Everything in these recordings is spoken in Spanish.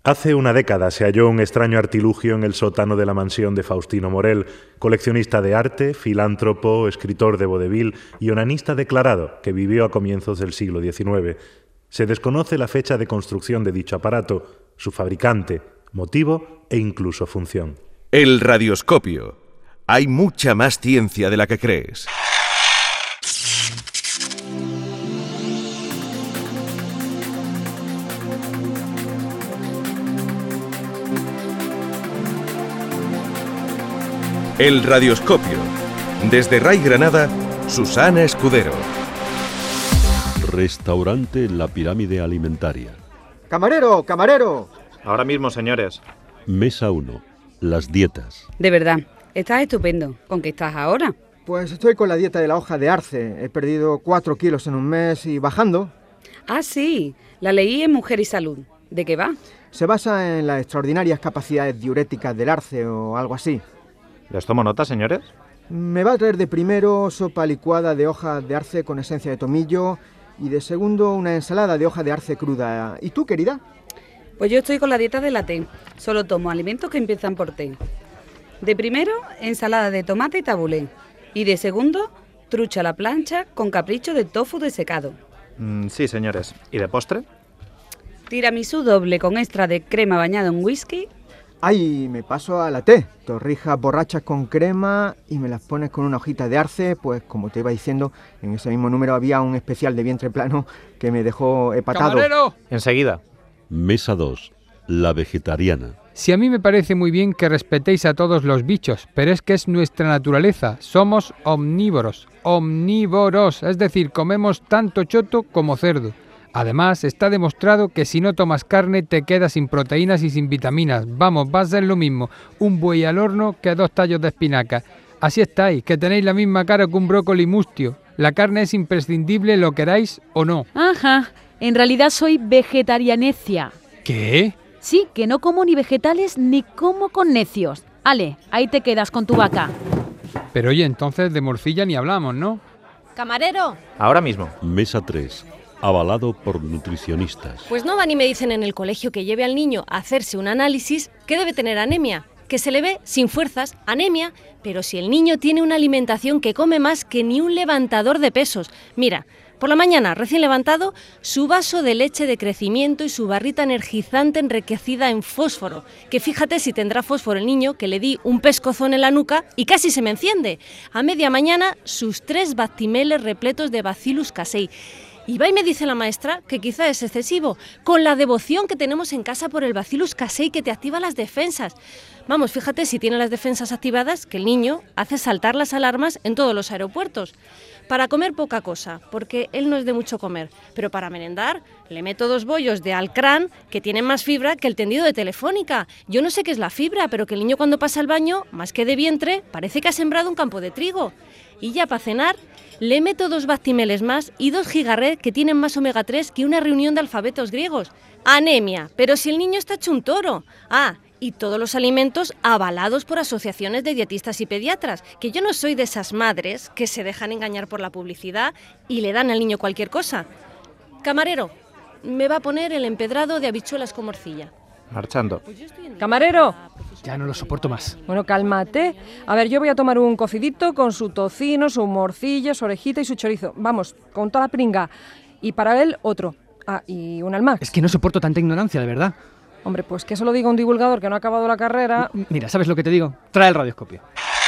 Hace una década se halló un extraño artilugio en el sótano de la mansión de Faustino Morel, coleccionista de arte, filántropo, escritor de vodevil y onanista declarado que vivió a comienzos del siglo XIX. Se desconoce la fecha de construcción de dicho aparato, su fabricante, motivo e incluso función. El radioscopio. Hay mucha más ciencia de la que crees. El radioscopio. Desde Ray Granada, Susana Escudero. Restaurante La Pirámide Alimentaria. ¡Camarero, camarero! Ahora mismo, señores. Mesa 1. Las dietas. De verdad, estás estupendo. ¿Con qué estás ahora? Pues estoy con la dieta de la hoja de arce. He perdido 4 kilos en un mes y bajando. Ah, sí. La leí en Mujer y Salud. ¿De qué va? Se basa en las extraordinarias capacidades diuréticas del arce o algo así. ¿Les tomo nota, señores? Me va a traer de primero sopa licuada de hojas de arce con esencia de tomillo y de segundo una ensalada de hoja de arce cruda. ¿Y tú, querida? Pues yo estoy con la dieta de la T. Solo tomo alimentos que empiezan por T. De primero, ensalada de tomate y tabulé. Y de segundo, trucha a la plancha con capricho de tofu desecado. Sí, señores. ¿Y de postre? Tiramisú doble con extra de crema bañado en whisky. Ay, me paso a la té. Torrijas borrachas con crema y me las pones con una hojita de arce. Pues como te iba diciendo, en ese mismo número había un especial de vientre plano que me dejó hepatado. ¡Camarero! Enseguida. Mesa 2. La vegetariana. Si a mí me parece muy bien que respetéis a todos los bichos, pero es que es nuestra naturaleza. Somos omnívoros. Omnívoros, es decir, comemos tanto choto como cerdo. Además, está demostrado que si no tomas carne te quedas sin proteínas y sin vitaminas. Vamos, va a ser lo mismo un buey al horno que 2 tallos de espinaca. Así estáis, que tenéis la misma cara que un brócoli mustio. La carne es imprescindible, lo queráis o no. Ajá, en realidad soy vegetarianecia. ¿Qué? Sí, que no como ni vegetales ni como con necios. Ale, ahí te quedas con tu vaca. Pero oye, entonces de morcilla ni hablamos, ¿no? ¡Camarero! Ahora mismo. Mesa 3. Avalado por nutricionistas. Pues no van y me dicen en el colegio que lleve al niño a hacerse un análisis que debe tener anemia, que se le ve sin fuerzas, anemia, pero si el niño tiene una alimentación que come más que ni un levantador de pesos. Mira, por la mañana, recién levantado, su vaso de leche de crecimiento y su barrita energizante enriquecida en fósforo, que fíjate si tendrá fósforo el niño, que le di un pescozón en la nuca y casi se me enciende. A media mañana, sus 3 bactimeles repletos de Bacillus casei. Y va y me dice la maestra que quizá es excesivo, con la devoción que tenemos en casa por el Bacillus casei que te activa las defensas. Vamos, fíjate si tiene las defensas activadas, que el niño hace saltar las alarmas en todos los aeropuertos. Para comer poca cosa, porque él no es de mucho comer, pero para merendar le meto 2 bollos de alcrán que tienen más fibra que el tendido de Telefónica. Yo no sé qué es la fibra, pero que el niño cuando pasa al baño, más que de vientre, parece que ha sembrado un campo de trigo. Y ya para cenar, le meto 2 bactimeles más y 2 gigaret que tienen más omega 3 que una reunión de alfabetos griegos. Anemia, pero si el niño está hecho un toro. Ah, y todos los alimentos avalados por asociaciones de dietistas y pediatras, que yo no soy de esas madres que se dejan engañar por la publicidad y le dan al niño cualquier cosa. Camarero, me va a poner el empedrado de habichuelas con morcilla. Marchando. ¡Camarero! Ya no lo soporto más. Bueno, cálmate. A ver, yo voy a tomar un cocidito con su tocino, su morcilla, su orejita y su chorizo. Vamos, con toda la pringa. Y para él, otro. Ah, y un almax. Es que no soporto tanta ignorancia, de verdad. Hombre, pues que eso lo diga un divulgador que no ha acabado la carrera. Mira, ¿sabes lo que te digo? Trae el radioscopio.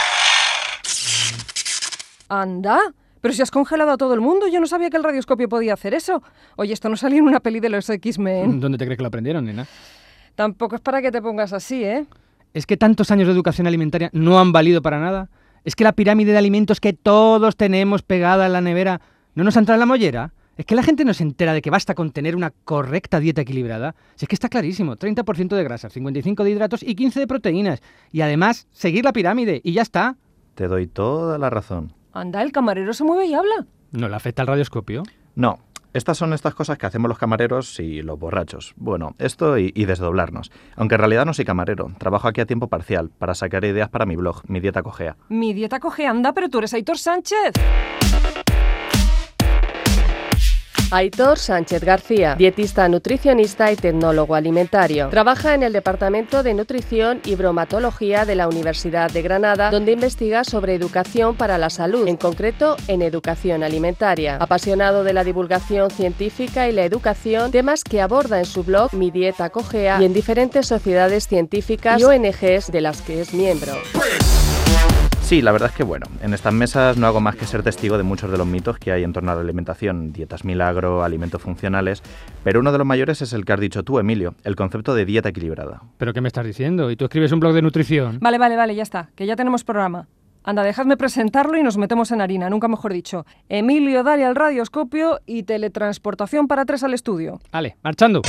¡Anda! Pero si has congelado a todo el mundo, yo no sabía que el radioscopio podía hacer eso. Oye, esto no salió en una peli de los X-Men. ¿Dónde te crees que lo aprendieron, nena? Tampoco es para que te pongas así, ¿eh? ¿Es que tantos años de educación alimentaria no han valido para nada? ¿Es que la pirámide de alimentos que todos tenemos pegada en la nevera no nos entra en la mollera? ¿Es que la gente no se entera de que basta con tener una correcta dieta equilibrada? Si es que está clarísimo, 30% de grasas, 55% de hidratos y 15% de proteínas. Y además, seguir la pirámide y ya está. Te doy toda la razón. Anda, el camarero se mueve y habla. ¿No le afecta el radioscopio? No. Estas son estas cosas que hacemos los camareros y los borrachos. Bueno, esto y desdoblarnos. Aunque en realidad no soy camarero. Trabajo aquí a tiempo parcial para sacar ideas para mi blog, Mi Dieta Cojea. Mi dieta cojea, anda, pero tú eres Aitor Sánchez. Aitor Sánchez García, dietista, nutricionista y tecnólogo alimentario. Trabaja en el Departamento de Nutrición y Bromatología de la Universidad de Granada, donde investiga sobre educación para la salud, en concreto en educación alimentaria. Apasionado de la divulgación científica y la educación, temas que aborda en su blog Mi Dieta Cojea y en diferentes sociedades científicas y ONGs de las que es miembro. Sí, la verdad es que bueno, en estas mesas no hago más que ser testigo de muchos de los mitos que hay en torno a la alimentación, dietas milagro, alimentos funcionales, pero uno de los mayores es el que has dicho tú, Emilio, el concepto de dieta equilibrada. ¿Pero qué me estás diciendo? ¿Y tú escribes un blog de nutrición? Vale, ya está, que ya tenemos programa. Anda, dejadme presentarlo y nos metemos en harina, nunca mejor dicho. Emilio, dale al radioscopio y teletransportación para 3 al estudio. Vale, marchando.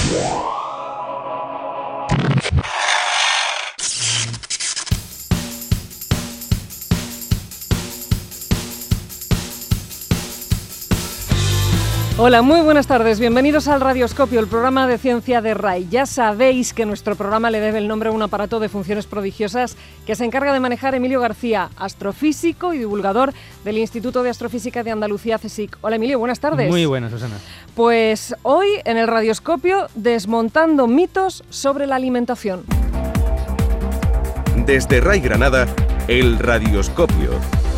Hola, muy buenas tardes. Bienvenidos al Radioscopio, el programa de ciencia de RAI. Ya sabéis que nuestro programa le debe el nombre a un aparato de funciones prodigiosas que se encarga de manejar Emilio García, astrofísico y divulgador del Instituto de Astrofísica de Andalucía, CSIC. Hola, Emilio, buenas tardes. Muy buenas, Susana. Pues hoy, en el Radioscopio, desmontando mitos sobre la alimentación. Desde RAI Granada, el Radioscopio.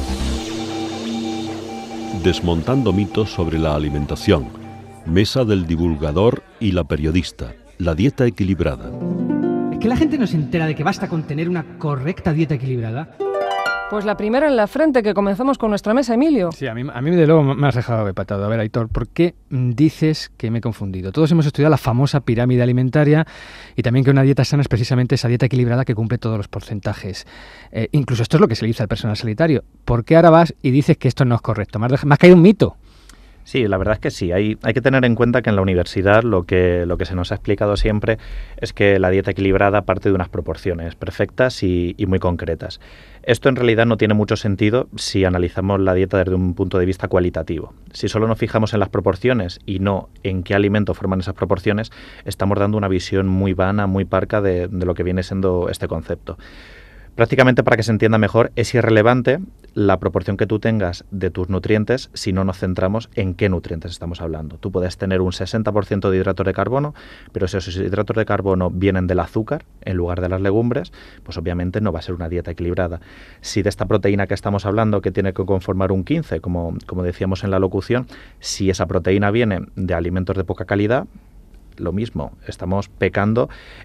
Desmontando mitos sobre la alimentación. Mesa del divulgador y la periodista. La dieta equilibrada. ¿Es que la gente no se entera de que basta con tener una correcta dieta equilibrada? Pues la primera en la frente, que comenzamos con nuestra mesa, Emilio. Sí, a mí de luego me has dejado empatado. A ver, Aitor, ¿por qué dices que me he confundido? Todos hemos estudiado la famosa pirámide alimentaria y también que una dieta sana es precisamente esa dieta equilibrada que cumple todos los porcentajes. Incluso esto es lo que se le dice al personal sanitario. ¿Por qué ahora vas y dices que esto no es correcto? Me has caído un mito. Sí, la verdad es que sí. Hay que tener en cuenta que en la universidad lo que se nos ha explicado siempre es que la dieta equilibrada parte de unas proporciones perfectas y muy concretas. Esto en realidad no tiene mucho sentido si analizamos la dieta desde un punto de vista cualitativo. Si solo nos fijamos en las proporciones y no en qué alimentos forman esas proporciones, estamos dando una visión muy vana, muy parca de lo que viene siendo este concepto. Prácticamente, para que se entienda mejor, es irrelevante la proporción que tú tengas de tus nutrientes si no nos centramos en qué nutrientes estamos hablando. Tú puedes tener un 60% de hidratos de carbono, pero si esos hidratos de carbono vienen del azúcar en lugar de las legumbres, pues obviamente no va a ser una dieta equilibrada. Si de esta proteína que estamos hablando, que tiene que conformar un 15, como decíamos en la locución, si esa proteína viene de alimentos de poca calidad, lo mismo, estamos pecando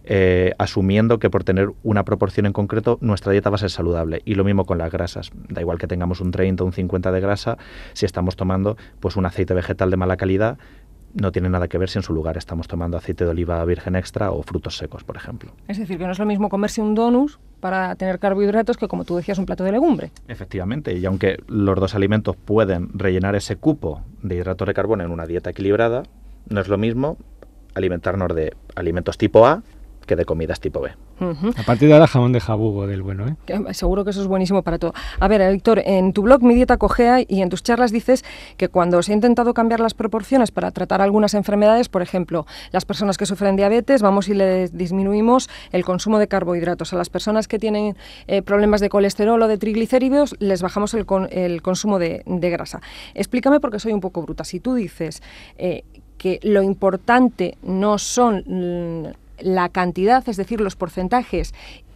asumiendo que por tener una proporción en concreto nuestra dieta va a ser saludable. Y lo mismo con las grasas, da igual que tengamos un 30 o un 50 de grasa, si estamos tomando pues un aceite vegetal de mala calidad, no tiene nada que ver si en su lugar estamos tomando aceite de oliva virgen extra o frutos secos, por ejemplo. Es decir, que no es lo mismo comerse un donus para tener carbohidratos que, como tú decías, un plato de legumbre. Efectivamente, y aunque los dos alimentos pueden rellenar ese cupo de hidratos de carbono en una dieta equilibrada, no es lo mismo alimentarnos de alimentos tipo A que de comidas tipo B. A partir de ahora, jamón de jabugo del bueno, ¿eh? Seguro que eso es buenísimo para todo. A ver, Héctor, en tu blog Mi Dieta Cojea y en tus charlas dices que cuando se ha intentado cambiar las proporciones para tratar algunas enfermedades, por ejemplo, las personas que sufren diabetes, vamos y les disminuimos el consumo de carbohidratos. A las personas que tienen problemas de colesterol o de triglicéridos, les bajamos el consumo de grasa. Explícame, porque soy un poco bruta. Si tú dices que lo importante no son la cantidad, es decir, los porcentajes,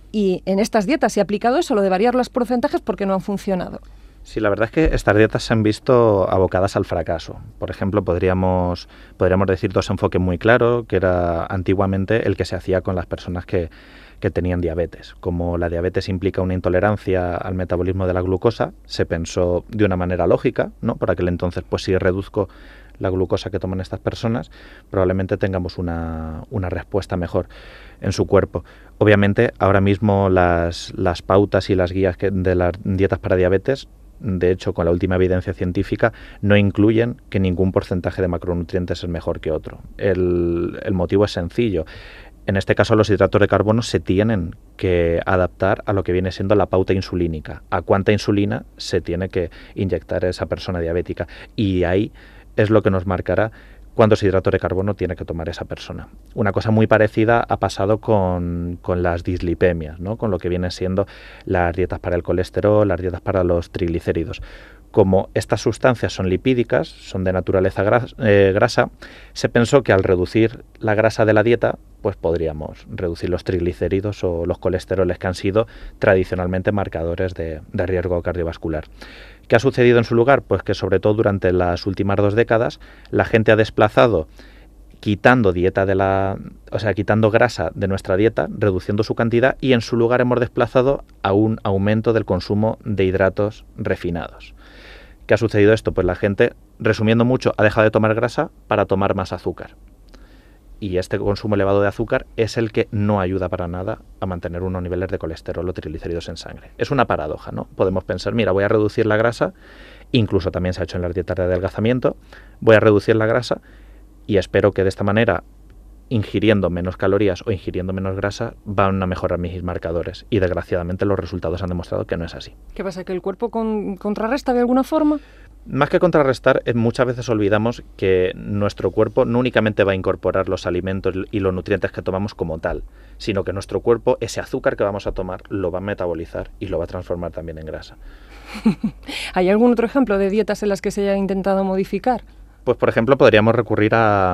y en estas dietas se ha aplicado eso, lo de variar los porcentajes, porque no han funcionado. Sí, la verdad es que estas dietas se han visto abocadas al fracaso. Por ejemplo, podríamos decir dos enfoques muy claros, que era antiguamente el que se hacía con las personas que tenían diabetes. Como la diabetes implica una intolerancia al metabolismo de la glucosa, se pensó de una manera lógica, ¿no? Por aquel entonces, pues si reduzco la glucosa que toman estas personas, probablemente tengamos una respuesta mejor en su cuerpo. Obviamente, ahora mismo las pautas y las guías de las dietas para diabetes, de hecho, con la última evidencia científica, no incluyen que ningún porcentaje de macronutrientes es mejor que otro. El motivo es sencillo. En este caso, los hidratos de carbono se tienen que adaptar a lo que viene siendo la pauta insulínica, a cuánta insulina se tiene que inyectar esa persona diabética. Y ahí es lo que nos marcará cuántos hidratos de carbono tiene que tomar esa persona. Una cosa muy parecida ha pasado con las dislipemias, ¿no? Con lo que vienen siendo las dietas para el colesterol, las dietas para los triglicéridos. Como estas sustancias son lipídicas, son de naturaleza grasa, se pensó que al reducir la grasa de la dieta, pues podríamos reducir los triglicéridos o los colesteroles que han sido tradicionalmente marcadores de riesgo cardiovascular. ¿Qué ha sucedido en su lugar? Pues que sobre todo durante las últimas 2 décadas la gente ha desplazado quitando quitando grasa de nuestra dieta, reduciendo su cantidad, y en su lugar hemos desplazado a un aumento del consumo de hidratos refinados. ¿Qué ha sucedido esto? Pues la gente, resumiendo mucho, ha dejado de tomar grasa para tomar más azúcar. Y este consumo elevado de azúcar es el que no ayuda para nada a mantener unos niveles de colesterol o triglicéridos en sangre. Es una paradoja, ¿no? Podemos pensar, mira, voy a reducir la grasa, incluso también se ha hecho en las dietas de adelgazamiento, voy a reducir la grasa y espero que de esta manera, ingiriendo menos calorías o ingiriendo menos grasa, van a mejorar mis marcadores. Y desgraciadamente los resultados han demostrado que no es así. ¿Qué pasa? ¿Que el cuerpo contrarresta de alguna forma? Más que contrarrestar, muchas veces olvidamos que nuestro cuerpo no únicamente va a incorporar los alimentos y los nutrientes que tomamos como tal, sino que nuestro cuerpo, ese azúcar que vamos a tomar, lo va a metabolizar y lo va a transformar también en grasa. ¿Hay algún otro ejemplo de dietas en las que se haya intentado modificar? Pues, por ejemplo, podríamos recurrir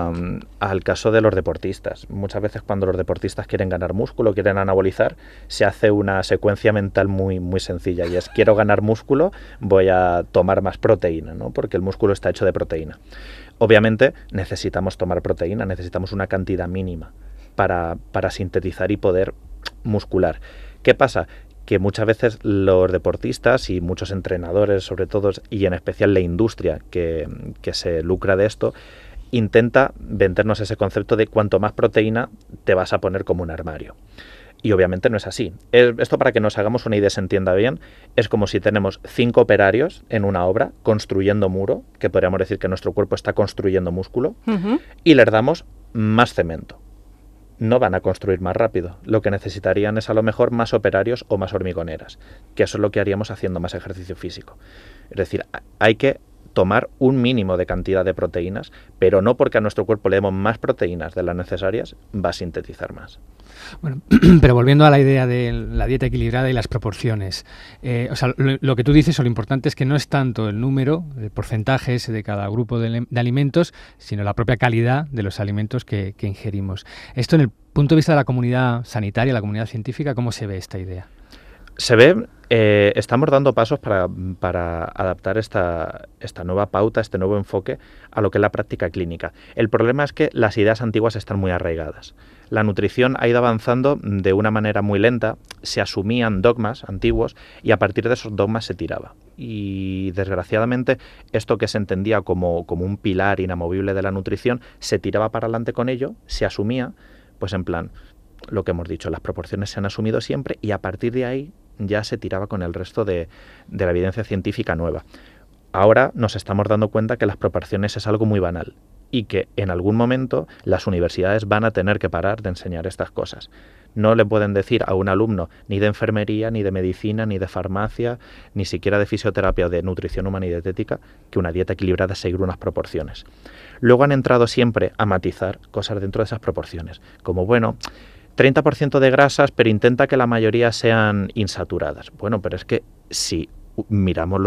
al caso de los deportistas. Muchas veces cuando los deportistas quieren ganar músculo, quieren anabolizar, se hace una secuencia mental muy, muy sencilla, y es: quiero ganar músculo, voy a tomar más proteína, ¿no? Porque el músculo está hecho de proteína. Obviamente necesitamos tomar proteína, necesitamos una cantidad mínima para sintetizar y poder muscular. ¿Qué pasa? Que muchas veces los deportistas y muchos entrenadores, sobre todo, y en especial la industria que se lucra de esto, intenta vendernos ese concepto de cuanto más proteína te vas a poner como un armario. Y obviamente no es así. Esto, para que nos hagamos una idea y se entienda bien, es como si tenemos 5 operarios en una obra construyendo muro, que podríamos decir que nuestro cuerpo está construyendo músculo, y les damos más cemento. No van a construir más rápido. Lo que necesitarían es a lo mejor más operarios o más hormigoneras, que eso es lo que haríamos haciendo más ejercicio físico. Es decir, hay que tomar un mínimo de cantidad de proteínas, pero no porque a nuestro cuerpo le demos más proteínas de las necesarias, va a sintetizar más. Bueno, pero volviendo a la idea de la dieta equilibrada y las proporciones, lo que tú dices, o lo importante es que no es tanto el número, el porcentaje ese de cada grupo de alimentos, sino la propia calidad de los alimentos que ingerimos. Esto, en el punto de vista de la comunidad sanitaria, la comunidad científica, ¿cómo se ve esta idea? Se ve, estamos dando pasos para adaptar esta nueva pauta, este nuevo enfoque a lo que es la práctica clínica. El problema es que las ideas antiguas están muy arraigadas. La nutrición ha ido avanzando de una manera muy lenta, se asumían dogmas antiguos y a partir de esos dogmas se tiraba. Y desgraciadamente esto que se entendía como un pilar inamovible de la nutrición, se tiraba para adelante con ello, se asumía, pues en plan, lo que hemos dicho, las proporciones se han asumido siempre y a partir de ahí ya se tiraba con el resto de la evidencia científica nueva. Ahora nos estamos dando cuenta que las proporciones es algo muy banal y que en algún momento las universidades van a tener que parar de enseñar estas cosas. No le pueden decir a un alumno ni de enfermería, ni de medicina, ni de farmacia, ni siquiera de fisioterapia o de nutrición humana y dietética, que una dieta equilibrada es seguir unas proporciones. Luego han entrado siempre a matizar cosas dentro de esas proporciones, como, bueno, 30% de grasas, pero intenta que la mayoría sean insaturadas. Bueno, pero es que si miramos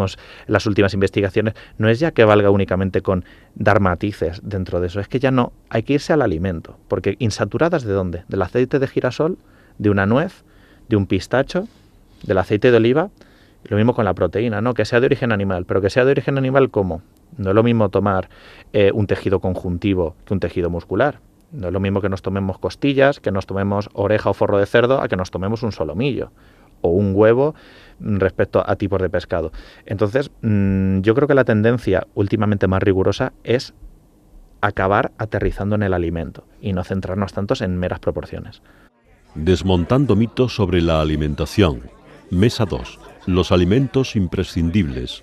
las últimas investigaciones, no es ya que valga únicamente con dar matices dentro de eso, es que ya no, hay que irse al alimento, porque insaturadas ¿de dónde? Del aceite de girasol, de una nuez, de un pistacho, del aceite de oliva. Lo mismo con la proteína, ¿no? Que sea de origen animal, pero que sea de origen animal, ¿cómo? No es lo mismo tomar un tejido conjuntivo que un tejido muscular. No es lo mismo que nos tomemos costillas, que nos tomemos oreja o forro de cerdo, a que nos tomemos un solomillo o un huevo respecto a tipos de pescado. Entonces, yo creo que la tendencia últimamente más rigurosa es acabar aterrizando en el alimento y no centrarnos tantos en meras proporciones. Desmontando mitos sobre la alimentación. Mesa 2. Los alimentos imprescindibles.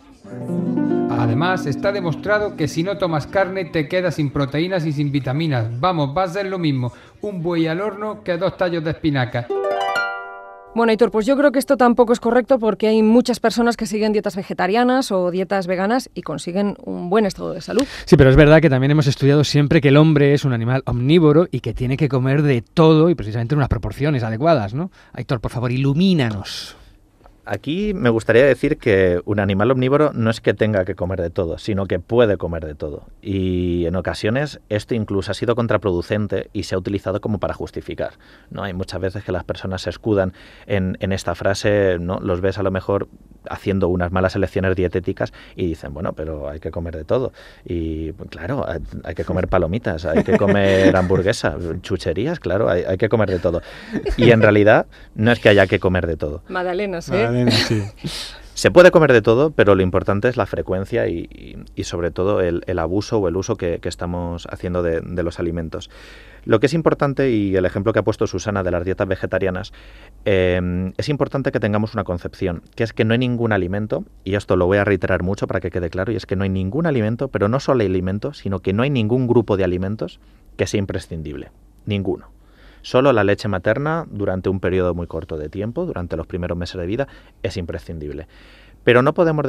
Además, está demostrado que si no tomas carne te quedas sin proteínas y sin vitaminas. Vamos, va a ser lo mismo un buey al horno que 2 tallos de espinaca. Bueno, Aitor, pues yo creo que esto tampoco es correcto porque hay muchas personas que siguen dietas vegetarianas o dietas veganas y consiguen un buen estado de salud. Sí, pero es verdad que también hemos estudiado siempre que el hombre es un animal omnívoro y que tiene que comer de todo y precisamente en unas proporciones adecuadas, ¿no? Aitor, por favor, ilumínanos. Aquí me gustaría decir que un animal omnívoro no es que tenga que comer de todo, sino que puede comer de todo. Y en ocasiones esto incluso ha sido contraproducente y se ha utilizado como para justificar, ¿no? Hay muchas veces que las personas se escudan en esta frase, ¿no? Los ves a lo mejor haciendo unas malas elecciones dietéticas y dicen, bueno, pero hay que comer de todo. Y claro, hay que comer palomitas, hay que comer hamburguesa, chucherías, claro, hay que comer de todo. Y en realidad no es que haya que comer de todo. Magdalenas, ¿eh? Sí. Se puede comer de todo, pero lo importante es la frecuencia y sobre todo el abuso o el uso que estamos haciendo de los alimentos. Lo que es importante, y el ejemplo que ha puesto Susana de las dietas vegetarianas, es importante que tengamos una concepción, que es que no hay ningún alimento, y esto lo voy a reiterar mucho para que quede claro, y es que no hay ningún alimento, pero no solo alimento, sino que no hay ningún grupo de alimentos que sea imprescindible. Ninguno. Solo la leche materna, durante un periodo muy corto de tiempo, durante los primeros meses de vida, es imprescindible. Pero no podemos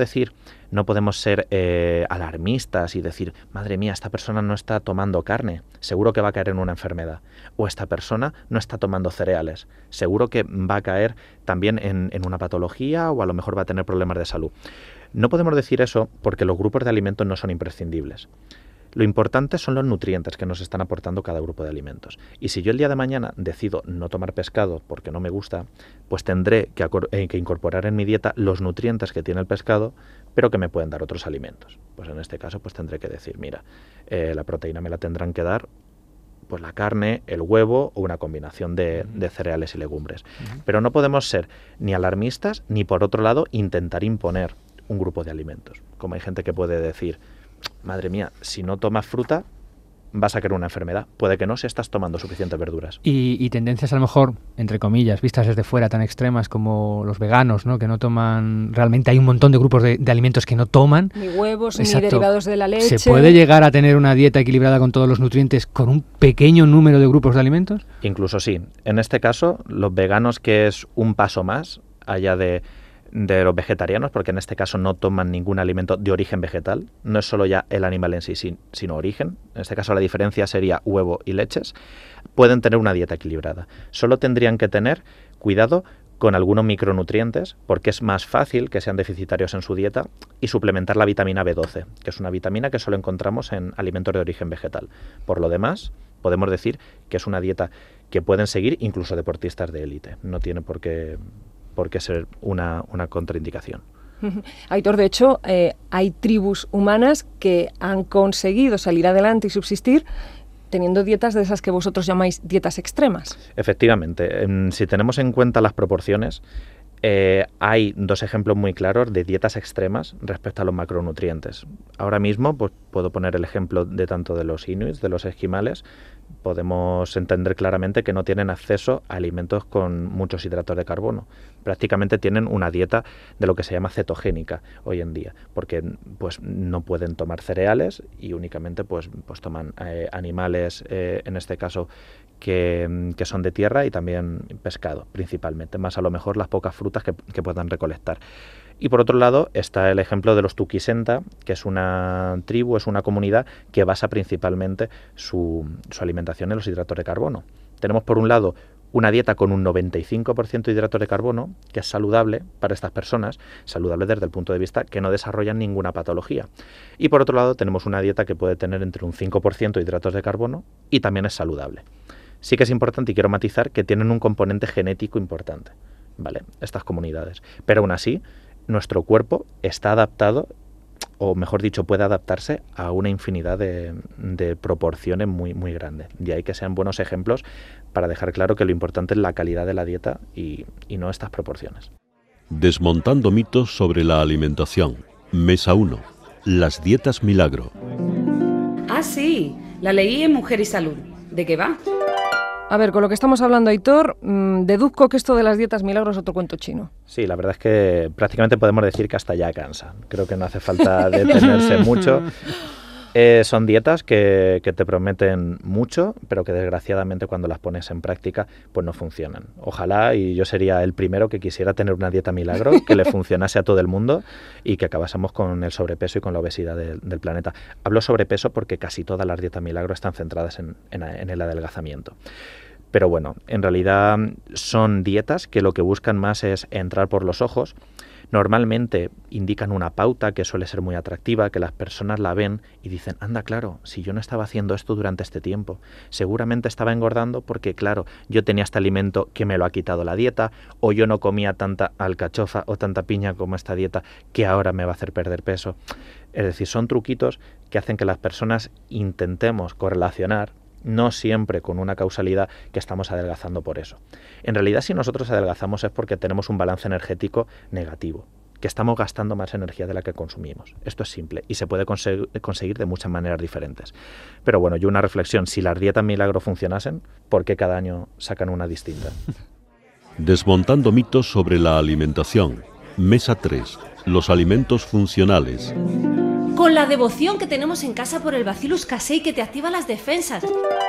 ser alarmistas y decir, madre mía, esta persona no está tomando carne, seguro que va a caer en una enfermedad. O esta persona no está tomando cereales, seguro que va a caer también en una patología o a lo mejor va a tener problemas de salud. No podemos decir eso porque los grupos de alimentos no son imprescindibles. Lo importante son los nutrientes que nos están aportando cada grupo de alimentos. Y si yo el día de mañana decido no tomar pescado porque no me gusta, pues tendré que incorporar en mi dieta los nutrientes que tiene el pescado, pero que me pueden dar otros alimentos. Pues en este caso pues tendré que decir, mira, la proteína me la tendrán que dar pues la carne, el huevo o una combinación de cereales y legumbres. Pero no podemos ser ni alarmistas ni, por otro lado, intentar imponer un grupo de alimentos. Como hay gente que puede decir, madre mía, si no tomas fruta vas a crear una enfermedad. Puede que no, si estás tomando suficientes verduras. Y tendencias a lo mejor, entre comillas, vistas desde fuera, tan extremas como los veganos, ¿no? Que no toman, realmente hay un montón de grupos de alimentos que no toman. Ni huevos, Exacto. Ni derivados de la leche. ¿Se puede llegar a tener una dieta equilibrada con todos los nutrientes con un pequeño número de grupos de alimentos? Incluso sí. En este caso, los veganos, que es un paso más allá de los vegetarianos, porque en este caso no toman ningún alimento de origen vegetal, no es solo ya el animal en sí, sino origen. En este caso la diferencia sería huevo y leches. Pueden tener una dieta equilibrada. Solo tendrían que tener cuidado con algunos micronutrientes, porque es más fácil que sean deficitarios en su dieta, y suplementar la vitamina B12, que es una vitamina que solo encontramos en alimentos de origen vegetal. Por lo demás, podemos decir que es una dieta que pueden seguir incluso deportistas de élite. No tiene por qué ser una contraindicación. Aitor, de hecho, hay tribus humanas que han conseguido salir adelante y subsistir teniendo dietas de esas que vosotros llamáis dietas extremas. Efectivamente. Si tenemos en cuenta las proporciones, hay dos ejemplos muy claros de dietas extremas respecto a los macronutrientes. Ahora mismo pues, puedo poner el ejemplo de tanto de los inuits, de los esquimales. Podemos entender claramente que no tienen acceso a alimentos con muchos hidratos de carbono. Prácticamente tienen una dieta de lo que se llama cetogénica hoy en día, porque pues no pueden tomar cereales y únicamente pues toman animales, en este caso, que son de tierra y también pescado, principalmente, más a lo mejor las pocas frutas que puedan recolectar. Y por otro lado está el ejemplo de los Tukisenta, que es una tribu, es una comunidad que basa principalmente su alimentación en los hidratos de carbono. Tenemos por un lado una dieta con un 95% de hidratos de carbono, que es saludable para estas personas, saludable desde el punto de vista que no desarrollan ninguna patología. Y por otro lado tenemos una dieta que puede tener entre un 5% de hidratos de carbono y también es saludable. Sí que es importante, y quiero matizar, que tienen un componente genético importante, ¿vale? Estas comunidades. Pero aún así, nuestro cuerpo está adaptado, o mejor dicho, puede adaptarse a una infinidad de proporciones muy, muy grandes. De ahí que sean buenos ejemplos para dejar claro que lo importante es la calidad de la dieta y no estas proporciones. Desmontando mitos sobre la alimentación. Mesa 1. Las dietas milagro. Ah, sí, la leí en Mujer y Salud. ¿De qué va? A ver, con lo que estamos hablando, Aitor, deduzco que esto de las dietas milagros es otro cuento chino. Sí, la verdad es que prácticamente podemos decir que hasta ya cansa. Creo que no hace falta detenerse mucho. Son dietas que te prometen mucho, pero que desgraciadamente cuando las pones en práctica pues no funcionan. Ojalá, y yo sería el primero que quisiera tener una dieta milagro, que le funcionase a todo el mundo y que acabásemos con el sobrepeso y con la obesidad del planeta. Hablo sobrepeso porque casi todas las dietas milagro están centradas en el adelgazamiento. Pero bueno, en realidad son dietas que lo que buscan más es entrar por los ojos. Normalmente indican una pauta que suele ser muy atractiva, que las personas la ven y dicen, anda, claro, si yo no estaba haciendo esto durante este tiempo, seguramente estaba engordando porque, claro, yo tenía este alimento que me lo ha quitado la dieta, o yo no comía tanta alcachofa o tanta piña como esta dieta que ahora me va a hacer perder peso. Es decir, son truquitos que hacen que las personas intentemos correlacionar, no siempre con una causalidad, que estamos adelgazando por eso. En realidad, si nosotros adelgazamos es porque tenemos un balance energético negativo, que estamos gastando más energía de la que consumimos. Esto es simple y se puede conseguir de muchas maneras diferentes. Pero bueno, yo una reflexión, si las dietas milagro funcionasen, ¿por qué cada año sacan una distinta? Desmontando mitos sobre la alimentación. Mesa 3. Los alimentos funcionales. Con la devoción que tenemos en casa por el Bacillus casei que te activa las defensas.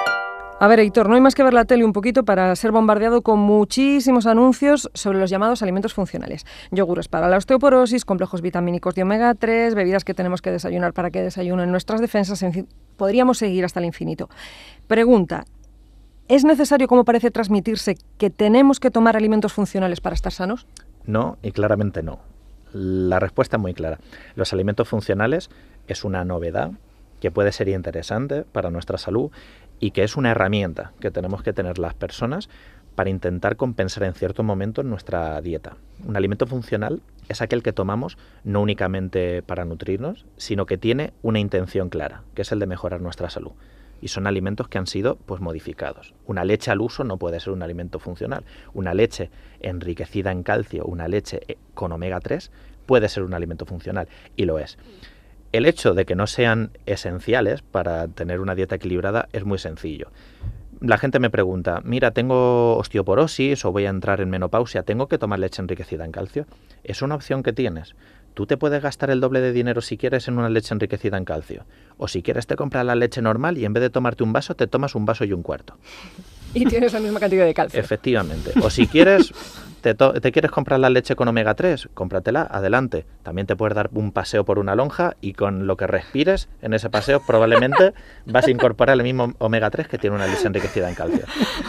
A ver, Héctor, no hay más que ver la tele un poquito para ser bombardeado con muchísimos anuncios sobre los llamados alimentos funcionales. Yogures para la osteoporosis, complejos vitamínicos de omega 3, bebidas que tenemos que desayunar para que desayunen nuestras defensas, en fin, podríamos seguir hasta el infinito. Pregunta, ¿es necesario, como parece transmitirse, que tenemos que tomar alimentos funcionales para estar sanos? No, y claramente no. La respuesta es muy clara. Los alimentos funcionales es una novedad que puede ser interesante para nuestra salud y que es una herramienta que tenemos que tener las personas para intentar compensar en ciertos momentos nuestra dieta. Un alimento funcional es aquel que tomamos no únicamente para nutrirnos, sino que tiene una intención clara, que es el de mejorar nuestra salud. Y son alimentos que han sido pues modificados. Una leche al uso no puede ser un alimento funcional. Una leche enriquecida en calcio, una leche con omega 3, puede ser un alimento funcional, y lo es. El hecho de que no sean esenciales para tener una dieta equilibrada es muy sencillo. La gente me pregunta, mira, tengo osteoporosis o voy a entrar en menopausia, ¿tengo que tomar leche enriquecida en calcio? Es una opción que tienes. Tú te puedes gastar el doble de dinero si quieres en una leche enriquecida en calcio. O si quieres te compras la leche normal y en vez de tomarte un vaso, te tomas un vaso y un cuarto. Y tienes la misma cantidad de calcio. Efectivamente. O si quieres, te quieres comprar la leche con omega 3, cómpratela, adelante. También te puedes dar un paseo por una lonja y con lo que respires en ese paseo probablemente vas a incorporar el mismo omega 3 que tiene una leche enriquecida en calcio.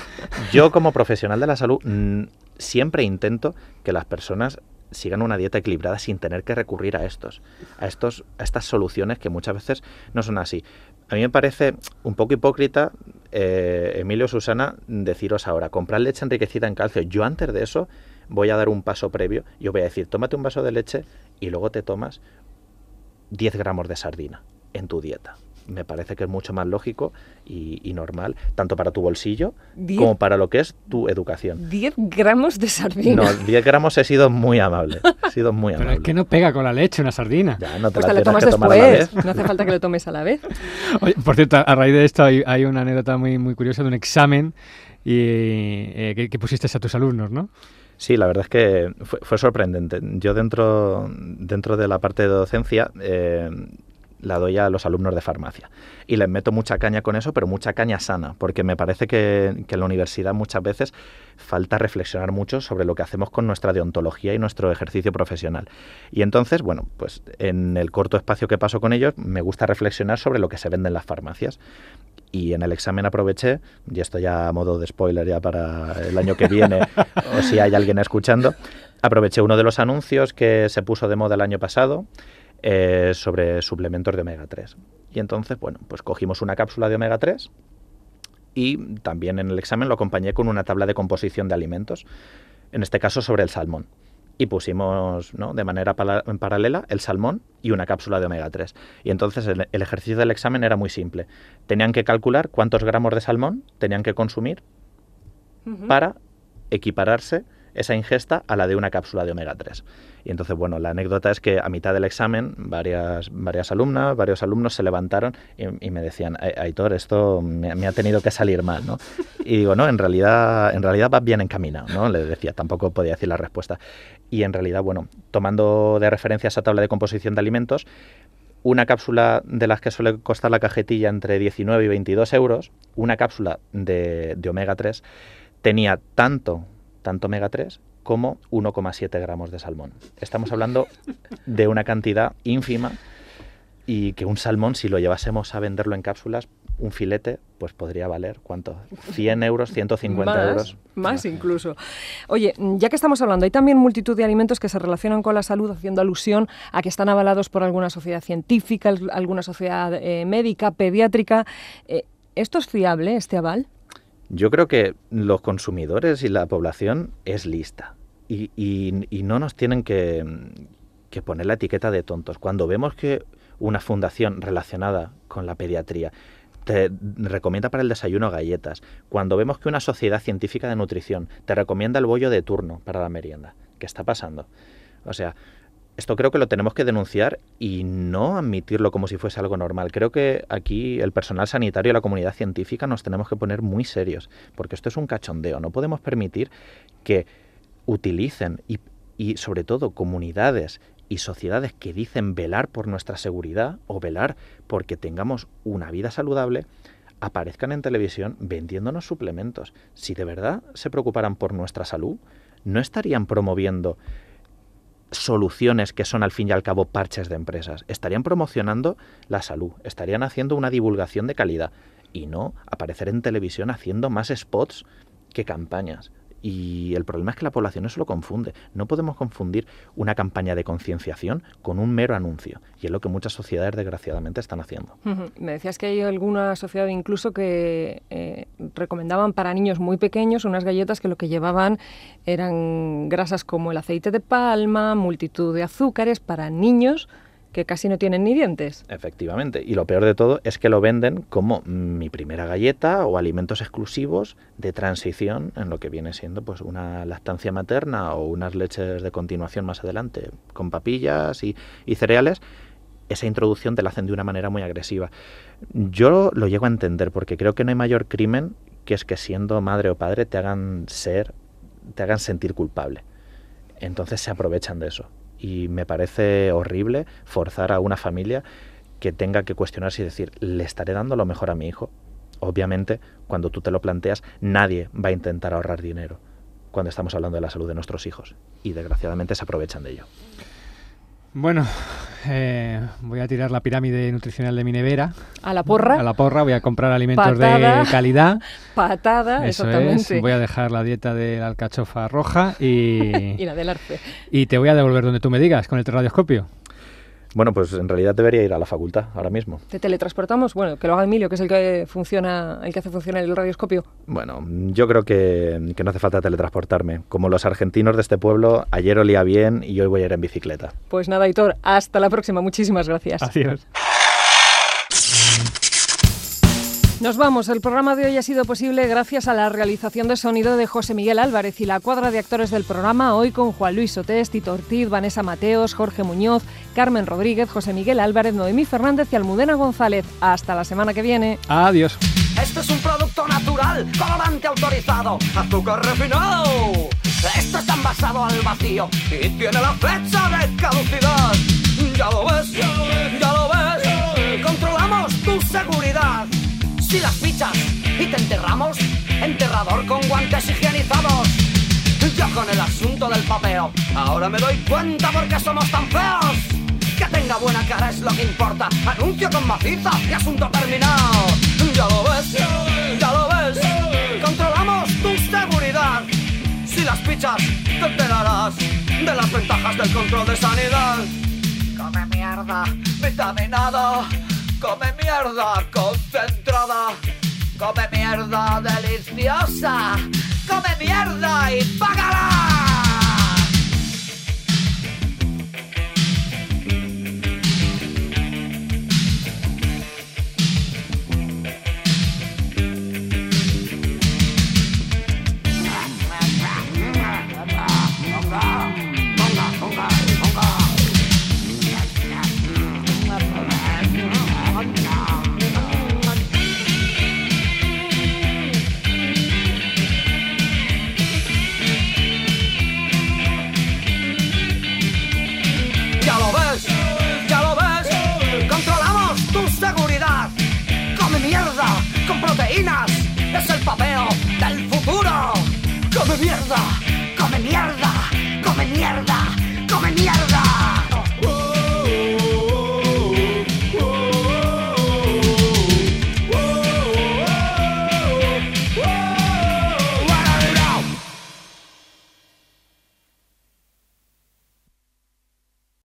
Yo como profesional de la salud siempre intento que las personas sigan una dieta equilibrada sin tener que recurrir a estas soluciones que muchas veces no son así. A mí me parece un poco hipócrita, Emilio, Susana, deciros ahora, comprar leche enriquecida en calcio. Yo antes de eso voy a dar un paso previo y os voy a decir, tómate un vaso de leche y luego te tomas 10 gramos de sardina en tu dieta. Me parece que es mucho más lógico y normal, tanto para tu bolsillo como para lo que es tu educación. 10 gramos de sardina. No, 10 gramos he sido muy amable. Pero es que no pega con la leche una sardina. Ya, no te pues la te la tomas después. No hace falta que lo tomes a la vez. Oye, por cierto, a raíz de esto hay una anécdota muy curiosa de un examen que pusiste a tus alumnos, ¿no? Sí, la verdad es que fue sorprendente. Yo dentro de la parte de docencia la doy a los alumnos de farmacia y les meto mucha caña con eso, pero mucha caña sana, porque me parece que en la universidad muchas veces falta reflexionar mucho sobre lo que hacemos con nuestra deontología y nuestro ejercicio profesional. Y entonces, bueno, pues en el corto espacio que paso con ellos me gusta reflexionar sobre lo que se vende en las farmacias. Y en el examen aproveché, y esto ya a modo de spoiler ya para el año que viene, o si hay alguien escuchando, aproveché uno de los anuncios que se puso de moda el año pasado, sobre suplementos de omega 3. Y entonces, bueno, pues cogimos una cápsula de omega 3 y también en el examen lo acompañé con una tabla de composición de alimentos, en este caso sobre el salmón. Y pusimos, ¿no?, de manera paralela el salmón y una cápsula de omega 3. Y entonces el ejercicio del examen era muy simple. Tenían que calcular cuántos gramos de salmón tenían que consumir para equipararse esa ingesta a la de una cápsula de omega 3. Y entonces, bueno, la anécdota es que a mitad del examen varias alumnas, varios alumnos se levantaron y me decían, Aitor, esto me ha tenido que salir mal, ¿no? Y digo, no, en realidad vas bien encaminado, ¿no? Les decía, tampoco podía decir la respuesta. Y en realidad, bueno, tomando de referencia esa tabla de composición de alimentos, una cápsula de las que suele costar la cajetilla entre 19 y 22 euros, una cápsula de omega 3 tenía tanto omega 3 como 1,7 gramos de salmón. Estamos hablando de una cantidad ínfima Y que un salmón, si lo llevásemos a venderlo en cápsulas, un filete, pues podría valer, ¿cuánto? 100 euros, 150 euros. Más incluso. Oye, ya que estamos hablando, hay también multitud de alimentos que se relacionan con la salud, haciendo alusión a que están avalados por alguna sociedad científica, alguna sociedad médica, pediátrica. ¿Esto es fiable, este aval? Yo creo que los consumidores y la población es lista. Y no nos tienen que poner la etiqueta de tontos. Cuando vemos que una fundación relacionada con la pediatría te recomienda para el desayuno galletas, cuando vemos que una sociedad científica de nutrición te recomienda el bollo de turno para la merienda, ¿qué está pasando? O sea, esto creo que lo tenemos que denunciar y no admitirlo como si fuese algo normal. Creo que aquí el personal sanitario y la comunidad científica nos tenemos que poner muy serios, porque esto es un cachondeo. No podemos permitir que utilicen y sobre todo comunidades y sociedades que dicen velar por nuestra seguridad o velar porque tengamos una vida saludable, aparezcan en televisión vendiéndonos suplementos. Si de verdad se preocuparan por nuestra salud, no estarían promoviendo soluciones que son al fin y al cabo parches de empresas. Estarían promocionando la salud, estarían haciendo una divulgación de calidad y no aparecer en televisión haciendo más spots que campañas. Y el problema es que la población eso lo confunde. No podemos confundir una campaña de concienciación con un mero anuncio. Y es lo que muchas sociedades desgraciadamente están haciendo. Me decías que hay alguna sociedad incluso que recomendaban para niños muy pequeños unas galletas que lo que llevaban eran grasas como el aceite de palma, multitud de azúcares para niños que casi no tienen ni dientes. Efectivamente. Y lo peor de todo es que lo venden como mi primera galleta o alimentos exclusivos de transición en lo que viene siendo pues una lactancia materna o unas leches de continuación más adelante, con papillas y cereales. Esa introducción te la hacen de una manera muy agresiva. Yo lo llego a entender porque creo que no hay mayor crimen que es que siendo madre o padre te hagan sentir culpable. Entonces se aprovechan de eso. Y me parece horrible forzar a una familia que tenga que cuestionarse y decir, ¿le estaré dando lo mejor a mi hijo? Obviamente, cuando tú te lo planteas, nadie va a intentar ahorrar dinero cuando estamos hablando de la salud de nuestros hijos. Y desgraciadamente se aprovechan de ello. Bueno, voy a tirar la pirámide nutricional de mi nevera. ¿A la porra? A la porra, voy a comprar alimentos de calidad. Patada, eso exactamente. Es, voy a dejar la dieta de la alcachofa roja y la del arce. Y te voy a devolver donde tú me digas, con el radioscopio. Bueno, pues en realidad debería ir a la facultad ahora mismo. ¿Te teletransportamos? Bueno, que lo haga Emilio, que es el que hace funcionar el radioscopio. Bueno, yo creo que no hace falta teletransportarme. Como los argentinos de este pueblo, ayer olía bien y hoy voy a ir en bicicleta. Pues nada, Aitor, hasta la próxima. Muchísimas gracias. Adiós. Nos vamos. El programa de hoy ha sido posible gracias a la realización de sonido de José Miguel Álvarez y la cuadra de actores del programa, hoy con Juan Luis Sotés, Tito Ortiz, Vanessa Mateos, Jorge Muñoz, Carmen Rodríguez, José Miguel Álvarez, Noemí Fernández y Almudena González. Hasta la semana que viene. Adiós. Este es un producto natural, colorante autorizado, azúcar refinado. Esto está envasado al vacío y tiene la fecha de caducidad. Ya lo ves, ya lo ves. Controlamos tu seguridad. Si las fichas y te enterramos, enterrador con guantes higienizados. Yo con el asunto del papeo, ahora me doy cuenta por qué somos tan feos. Que tenga buena cara es lo que importa. Anuncio con maciza y asunto terminado. Ya lo ves, ya lo ves. Controlamos tu seguridad. Si las fichas te enterarás de las ventajas del control de sanidad. Come mierda, vitaminado. Come mierda concentrada, come mierda deliciosa, come mierda